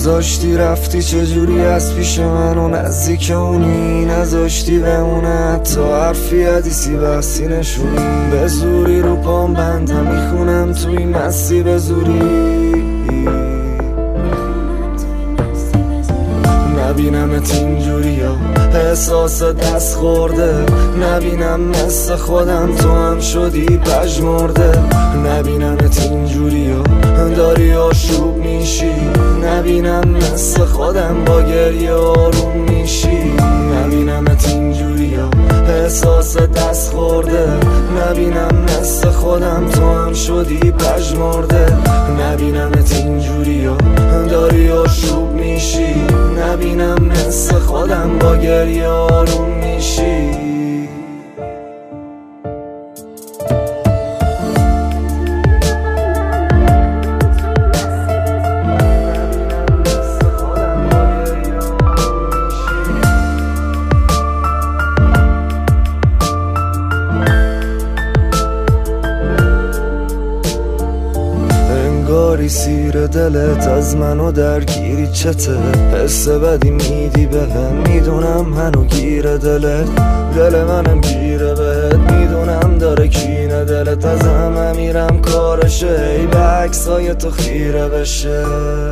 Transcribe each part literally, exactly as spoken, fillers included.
گذاشتی رفتی چجوری از پیش من و نزدیک اونی نذاشتی بمونه حتی حرفی حدیثی بحثی نشونی به زوری رو پام بندم میخونم توی مستی به زوری نبینمت اینجوری ها احساس دست خورده نبینم مثل خودم تو هم شدی پژمرده نبینمت اینجوری ها داری آشوب میشی نبینم مثل خودم با گریه آروم میشی نبینمت اینجوری ها احساس دست خورده نبینم مثل خودم تو هم شدی پژمرده نبینمت اینجوری ها داری آشوب میشی نبینم مثل خودم با گریه آروم میشی انگاری سیر دلت از منو درگیری چته حس بدی میدی بهم میدونم هنو گیره دلت دل منم گیره بهت میدونم داره کینه دلت از همه میرم کارشه ای به عکسای تو خیره بشه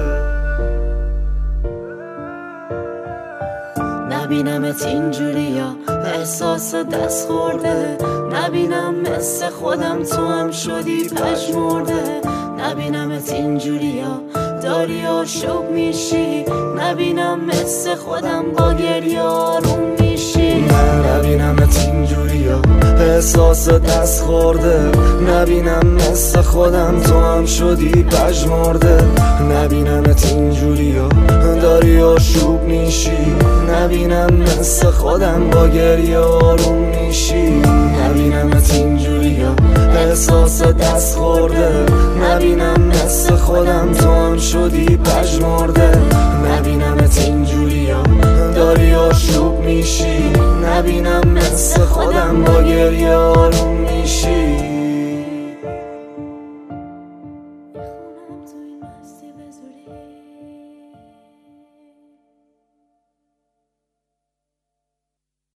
نبینمت اینجوری ها احساس دست خورده نبینم مثل خودم تو هم شدی پژمرده نبینمت اینجوری ها داری آشوب میشی نبینم مثل خودم با گریه آروم میشی نبینمت اینجوری ها احساس دست خورده نبینم مثل خودم تو هم شدی پژمرده نبینمت اینجوری ها داری آشوب میشی نبینم مثل خودم با گریه آروم میشی نبینمت اینجوری ها احساس دست خورده نبینم مثل خودم تو هم شدی پژمرده نبینمت